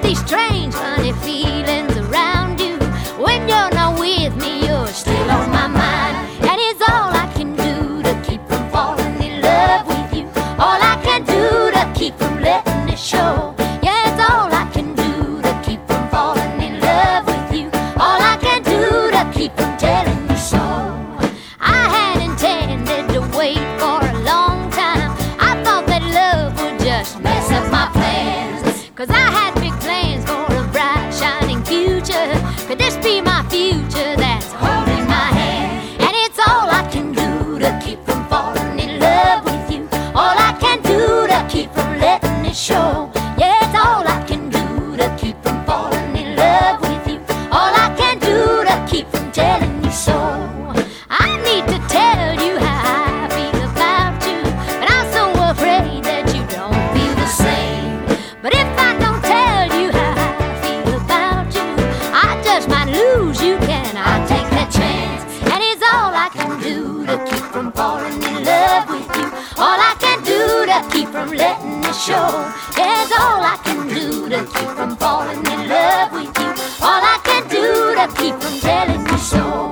these strange, funny feelings around you. When you're not with me, you're still on my mind. And it's all I can do to keep from falling in love with you. All I can do to keep from letting it show. Yeah, it's all I can do to keep from falling in love with you. All I can do to keep from telling you so. I had intended to wait for a long time. I thought that love would just mess up my plans. 'Cause I had big plans for a bright, shining future. Could this be my future that's holding my hand? And it's all I can do to keep from falling in love with you. All I can do to keep from letting it show. Yeah, it's all I can do to keep from falling in love with you. All I can do to keep from telling you so. I need to tell you how I feel about you, but I'm so afraid that you don't feel the same. But if I don't tell you how I feel about you, I just might lose you. Can I take that chance? And it's all I can do to keep from falling in love with you. All I can do to keep from letting it show. Yeah, it's all I can do to keep from falling in love with you. All I can do to keep from telling you so.